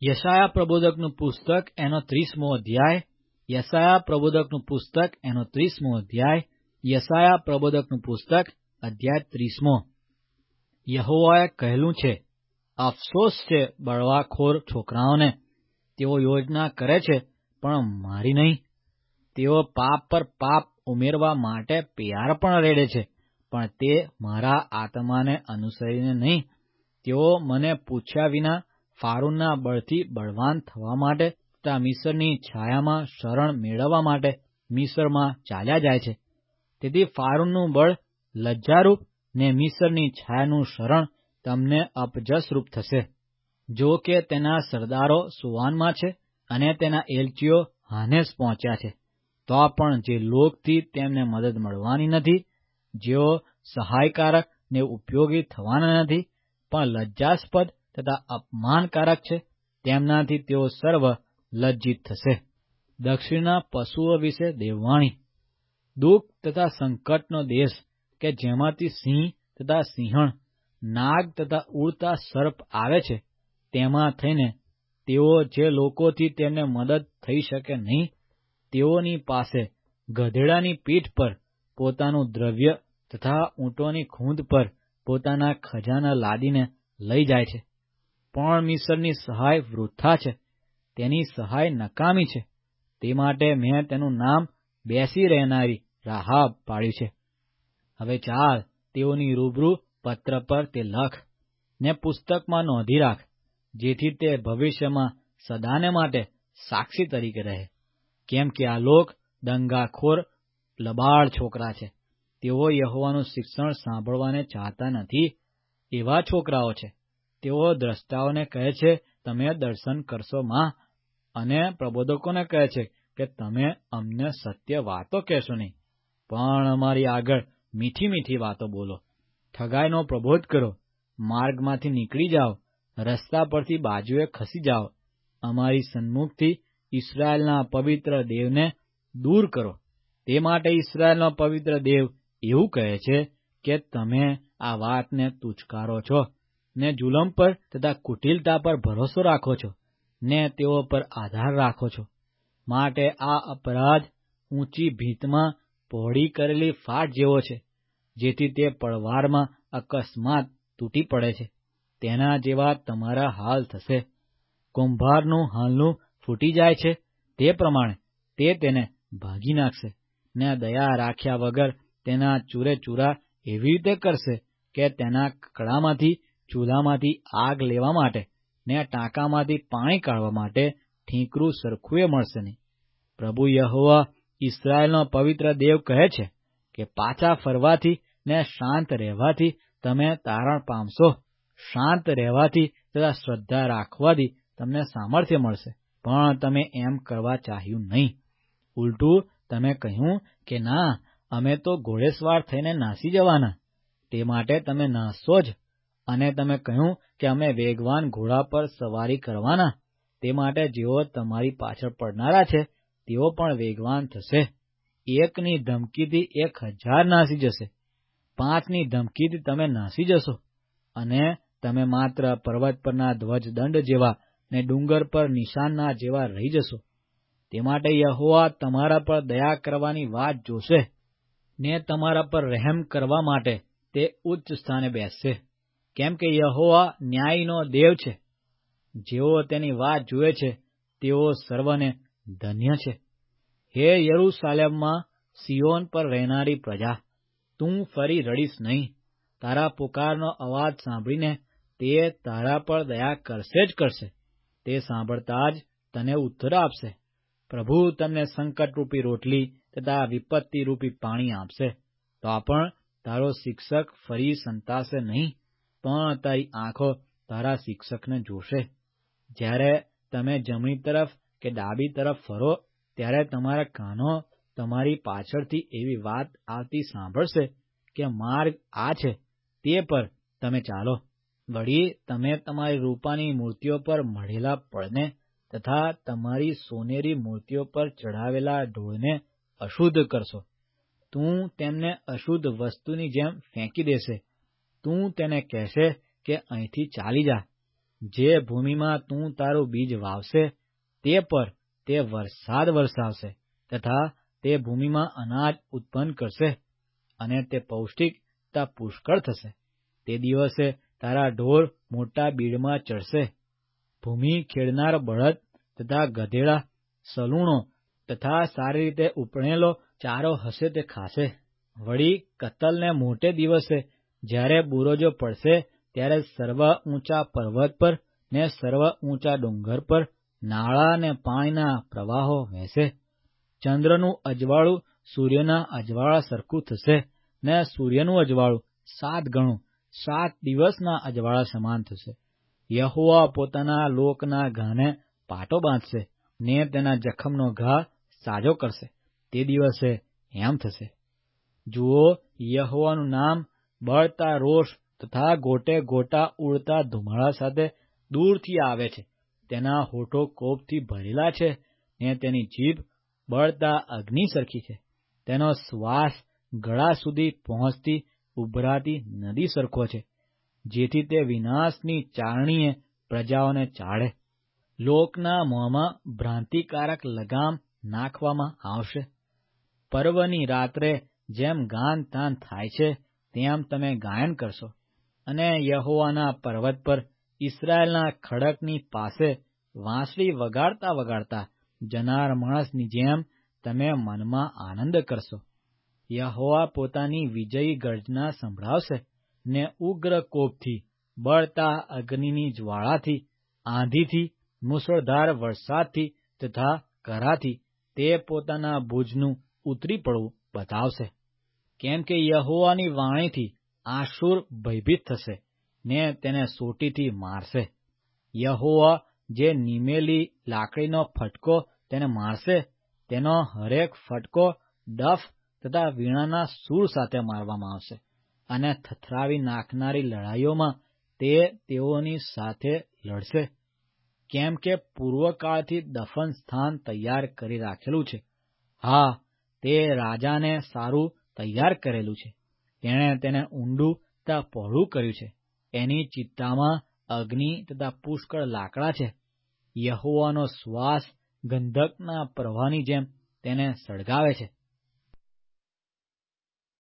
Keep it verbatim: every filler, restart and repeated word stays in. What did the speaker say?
યશાયા પ્રબોધકનું પુસ્તક એનો ત્રીસમો અધ્યાય યશાયા પ્રબોધકનું પુસ્તક એનો ત્રીસમો અધ્યાય યશાયા પ્રબોધકનું પુસ્તક અધ્યાય ત્રીસમો. યહોવાએ કહેલું છે, અફસોસ છે બળવાખોર છોકરાઓને. તેઓ યોજના કરે છે, પણ મારી નહીં. તેઓ પાપ પર પાપ ઉમેરવા માટે પ્યાર પણ રેડે છે, પણ તે મારા આત્માને અનુસરીને નહીં. તેઓ મને પૂછ્યા વિના ફારૂનના બળથી બળવાન થવા માટે તથા મિસ્રની છાયામાં શરણ મેળવવા માટે મિસ્રમાં ચાલ્યા જાય છે. તેથી ફારૂનનું બળ લજ્જારૂપ ને મિસ્રની છાયાનું શરણ તમને અપજસરૂપ થશે. જો કે તેના સરદારો સુવાનમાં છે અને તેના એલચીઓ હાનેસ પહોંચ્યા છે, તો પણ જે લોકથી તેમને મદદ મળવાની નથી, જેઓ સહાયકારક ને ઉપયોગી થવાના નથી, પણ લજ્જાસ્પદ તથા અપમાનકારક છે, તેમનાથી તેઓ સર્વ લજ્જિત થશે. દક્ષિણના પશુઓ વિશે દેવવાણી. દુઃખ તથા સંકટનો દેશ કે જેમાંથી સિંહ તથા સિંહણ, નાગ તથા ઉડતા સર્પ આવે છે, તેમાં થઈને તેઓ જે લોકોથી તેમને મદદ થઈ શકે નહીં, તેઓની પાસે ગધેડાની પીઠ પર પોતાનું દ્રવ્ય તથા ઊંટોની ખૂંદ પર પોતાના ખજાના લાદીને લઈ જાય છે. પણ મિસ્રની સહાય વૃથા છે, તેની સહાય નકામી છે. તે માટે મેં તેનું નામ બેસી રહેનારી રાહાબ પાડ્યું છે. હવે ચાલ, તેઓની રૂબરૂ પત્ર પર તે લખ ને પુસ્તકમાં નોંધી રાખ, જેથી તે ભવિષ્યમાં સદાને માટે સાક્ષી તરીકે રહે. કેમ કે આ લોક દંગાખોર લબાડ છોકરા છે. તેઓ યહોવાનું શિક્ષણ સાંભળવાને ચાહતા નથી. એવા છોકરાઓ છે. તેઓ દ્રષ્ટાઓને કહે છે, તમે દર્શન કરશો માં, અને પ્રબોધકોને કહે છે કે તમે અમને સત્ય વાતો કહેશો નહીં, પણ અમારી આગળ મીઠી મીઠી વાતો બોલો. ઠગાઈનો પ્રબોધ કરો, માર્ગમાંથી નીકળી જાઓ, રસ્તા પરથી બાજુએ ખસી જાઓ. અમારી સન્મુખથી ઇસ્રાયેલના પવિત્ર દેવને દૂર કરો. તે માટે ઇસ્રાયેલનો પવિત્ર દેવ એવું કહે છે કે તમે આ વાતને તુચકારો છો, ને જુલમ પર તથા કુટિલતા પર ભરોસો રાખો છો, ને તેઓ પર આધાર રાખો છો. માટે આ અપરાધ ઊંચી ભીંતમાં પહોળી કરેલી ફાટ જેવો છે, જેથી તે પડવારમાં અકસ્માત તૂટી પડે છે. તેના જેવા તમારા હાલ થશે. કુંભારનું હાલનું ફૂટી જાય છે, તે પ્રમાણે તે તેને ભાગી નાખશે, ને દયા રાખ્યા વગર તેના ચૂરે ચૂરા એવી રીતે કરશે કે તેના કકડામાંથી ચૂલામાંથી આગ લેવા માટે ને ટાંકામાંથી પાણી કાઢવા માટે ઠીકરું સરખું મળશે નહીં. પ્રભુ યહોવા ઇસ્રાયેલનો પવિત્ર દેવ કહે છે કે પાછા ફરવાથી ને શાંત રહેવાથી તમે તારણ પામશો. શાંત રહેવાથી તથા શ્રદ્ધા રાખવાથી તમને સામર્થ્ય મળશે. પણ તમે એમ કરવા ચાહ્યું નહીં. ઉલટું તમે કહ્યું કે ના, અમે તો ઘોડેસવાર થઈને નાસી જવાના. તે માટે તમે નાસશો જ. અને તમે કહ્યું કે અમે વેગવાન ઘોડા પર સવારી કરવાના. તે માટે જેઓ તમારી પાછળ પડનારા છે, તેઓ પણ વેગવાન થશે. એકની ધમકીથી એક હજાર નાસી જશે. પાંચની ધમકીથી તમે નાસી જશો, અને તમે માત્ર પર્વત પરના ધ્વજદંડ જેવા ને ડુંગર પર નિશાનના જેવા રહી જશો. તે માટે યહોવા તમારા પર દયા કરવાની વાત જોશે, ને તમારા પર રહેમ કરવા માટે તે ઉચ્ચ સ્થાને બેસશે. કેમ કે યહોવા ન્યાયનો દેવ છે. જેઓ તેની વાત જુએ છે, તેઓ સર્વને ધન્ય છે. હે યરૂશાલેમમાં સિયોન પર રહેનારી પ્રજા, તું ફરી રડીશ નહીં. તારા પુકારનો અવાજ સાંભળીને તે તારા પર દયા કરશે જ કરશે. તે સાંભળતા જ તને ઉત્તર આપશે. પ્રભુ તમને સંકટરૂપી રોટલી તથા વિપત્તિરૂપી પાણી આપશે. તો પણ તારો શિક્ષક ફરી સંતાશે નહીં, પણ તારી આંખો તારા શિક્ષકને જોશે. જ્યારે તમે જમણી તરફ કે ડાબી તરફ ફરો, ત્યારે તમારા કાનો તમારી પાછળથી એવી વાત આવતી સાંભળશે કે માર્ગ આ છે, તે પર તમે ચાલો. વળી તમે તમારી રૂપાની મૂર્તિઓ પર મઢેલા પળને તથા તમારી સોનેરી મૂર્તિઓ પર ચઢાવેલા ઢોળને અશુદ્ધ કરશો. તું તેમને અશુદ્ધ વસ્તુની જેમ ફેંકી દેશે. તું તેને કહેશે કે અહીંથી ચાલી જા. જે ભૂમિમાં તું તારું બીજ વાવશે તે પર તે વરસાદ વરસાવશે તથા તે ભૂમિમાં અનાજ ઉત્પન્ન કરશે અને તે પૌષ્ટિકતા પુષ્કળ થશે. તે દિવસે તારા ઢોર મોટા બીડમાં ચડશે. ભૂમિ ખેડનાર બળદ તથા ગધેડા, સલૂણો તથા સારી રીતે ઉપણેલો ચારો હશે તે ખાશે. વળી કતલને મોટે દિવસે જ્યારે બુરોજો પડશે ત્યારે સર્વ ઊંચા પર્વત પર ને સર્વ ઊંચા ડુંગર પર નાળા ને પાણીના પ્રવાહો વહેશે. ચંદ્રનું અજવાળું સૂર્યના અજવાળા સરખું થશે ને સૂર્યનું અજવાળું સાત ગણું સાત દિવસના અજવાળા સમાન થશે. યહોવા પોતાના લોકના ઘાને પાટો બાંધશે ને તેના જખમનો ઘા સાજો કરશે. તે દિવસે એમ થશે, જુઓ, યહોવાનું નામ બળતા રોષ તથા ગોટે ગોટા ઉડતા ધુમાડા સાથે દૂરથી આવે છે. તેના હોઠો કોપથી ભરેલા છે ને તેની જીભ બળતા અગ્નિ સરખી છે. તેનો શ્વાસ ગળા સુધી પહોંચતી ઉભરાતી નદી સરખો છે, જેથી તે વિનાશની ચારણીએ પ્રજાઓને ચાળે. લોકના મોંમાં ભ્રાંતિકારક લગામ નાખવામાં આવશે. પર્વની રાત્રે જેમ ગાન તાન થાય છે તેમ તમે ગાયન કરશો, અને યહોવાના પર્વત પર ઇસ્રાયેલના ખડકની પાસે વાંસળી વગાડતા વગાડતા જનાર માણસની જેમ તમે મનમાં આનંદ કરશો. યહોવા પોતાની વિજયી ગર્જના સંભળાવશે ને ઉગ્ર કોપથી, બળતા અગ્નિની જ્વાળાથી, આંધીથી, મુસળધાર વરસાદથી તથા કરાથી તે પોતાના ભુજનું ઉતરી પડવું બતાવશે. કેમ કે યહોવાની વાણીથી આશુર ભયભીત થશે ને તેને સોટીથી મારશે. યહોવા જે નિમેલી લાકડીનો ફટકો તેને મારશે, તેનો હરેક ફટકો ડફ તથા વીણાના સૂર સાથે મારવામાં આવશે, અને થથરાવી નાખનારી લડાઈઓમાં તે તેઓની સાથે લડશે. કેમ કે પૂર્વકાળથી દફન સ્થાન તૈયાર કરી રાખેલું છે. હા, તે રાજાને સારું તૈયાર કરેલું છે. તેણે તેને ઊંડું તથા પહોળું કર્યું છે. એની ચિત્તામાં અગ્નિ તથા પુષ્કળ લાકડા છે. યહોવાનો શ્વાસ ગંધકના પ્રવાહની જેમ તેને સળગાવે છે.